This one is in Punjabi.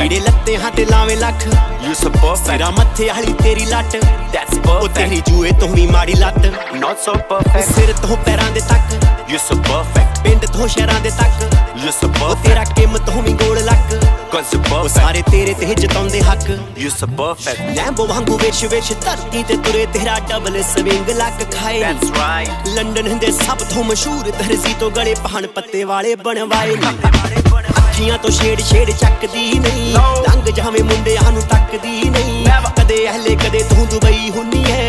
ਜਿਹੜੇ ਲੱਤੇ ਹਾਂ ਤੇ ਲਾਵੇਂ ਲੱਖ You so perfect, ਸਿਰਾ ਮੱਥੇ ਵਾਲੀ ਤੇਰੀ ਲੱਟ that's ਉਹ perfect. ਤੇਰੀ ਜੂਏ ਤੋਂ ਵੀ ਮਾੜੀ ਲੱਤ Not so perfect, ਸਿਰ ਤੋਂ ਪੈਰਾਂ ਦੇ ਤੱਕ you so perfect, ਪਿੰਡ ਤੋਂ ਸ਼ਹਿਰਾਂ ਦੇ ਤੱਕ you so ਉਹ perfect. ਤੇਰਾ ਕਿਮ ਤੋਂ ਵੀ ਗੋਲ ਲੱਕ Cause you're ਉਹ perfect, ਸਾਰੇ ਤੇਰੇ ਤੇ ਜਿਤਾਉਂਦੇ ਹੱਕ you so perfect. ਲੈਂਬੋ ਵਾਂਗੂ ਵਿਚ ਵਿਚ ਧਰਤੀ ਤੇ ਤੁਰੇ ਤੇਰਾ ਡਬਲ ਸਵਿੰਗ ਲੱਕ ਖਾਏ That's right. ਲੰਡਨ ਦੇ ਸਭ ਤੋਂ ਮਸ਼ਹੂਰ ਦਰਜ਼ੀ ਤੋਂ ਗਲੇ ਪਹਣ ਪੱਤੇ ਵਾਲੇ ਬਣਵਾਏ ਨੀ ਅੱਖੀਆਂ ਤੋਂ ਛੇੜ ਛੇੜ ਚੱਕਦੀ ਨਹੀਂ No. ਰੰਗ ਜਾਵੇਂ ਮੁੰਡਿਆਂ ਨੂੰ ਤੱਕਦੀ ਨਹੀਂ Never. ਕਦੇ ਅਹਲੇ ਕਦੇ ਤੂੰ ਦੁਬਈ ਹੁੰਨੀ ਹੈ